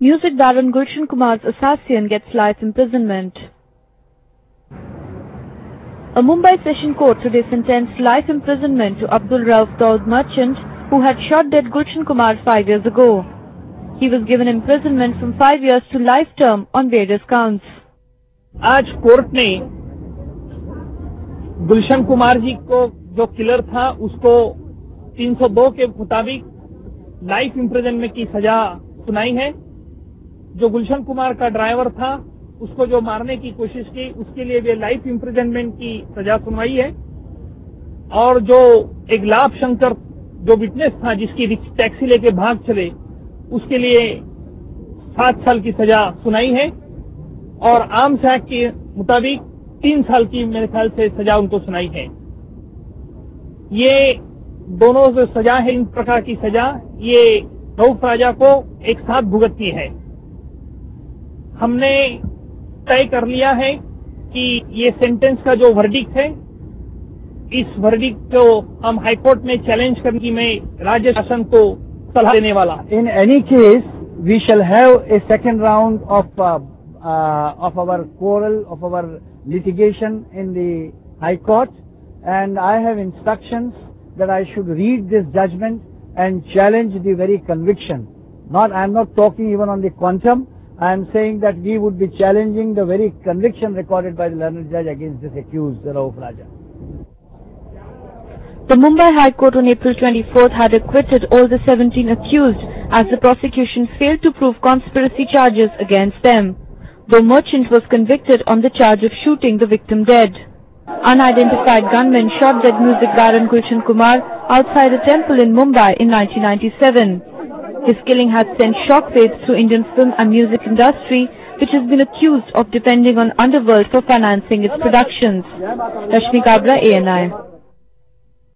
Music baron Gulshan Kumar's assassin gets life imprisonment. A Mumbai Session Court today sentenced life imprisonment to Abdul Rauf Daud merchant who had shot dead Gulshan Kumar 5 years ago. He was given imprisonment from 5 years to life term on various counts. आज court ने गुलशन कुमार जी को जो killer था उसको 302 के मुताबिक life imprisonment की सजा सुनाई है। जो गुलशन कुमार का ड्राइवर था उसको जो मारने की कोशिश की उसके लिए भी लाइफ इम्प्रिजनमेंट की सजा सुनवाई है। और जो एक लाभ शंकर जो विटनेस था जिसकी टैक्सी लेके भाग चले उसके लिए 7 साल की सजा सुनाई है। और आर्म्स एक्ट के मुताबिक 3 साल की मेरे ख्याल से सजा उनको सुनाई है। ये दोनों जो सजा है इन प्रकार की सजा ये रऊफ राजा को एक साथ भुगतनी है। हमने तय कर लिया है कि ये सेंटेंस का जो वर्डिक्ट है इस वर्डिक्ट को हम हाईकोर्ट में चैलेंज करने की मैं राज्य शासन को सलाह देने वाला। In any case, we shall have a second round of our quarrel, of our litigation in the High Court, and I have instructions that I should read this judgment and challenge the very conviction. I am not talking even on the quantum. I am saying that we would be challenging the very conviction recorded by the learned judge against this accused, Rauf Raja. The Mumbai High Court on April 24th had acquitted all the 17 accused as the prosecution failed to prove conspiracy charges against them, though merchant was convicted on the charge of shooting the victim dead. Unidentified gunmen shot dead music baron Gulshan Kumar outside a temple in Mumbai in 1997. His killing has sent shockwaves through Indian film and music industry, which has been accused of depending on underworld for financing its productions. Rashmi Kabra, ANI.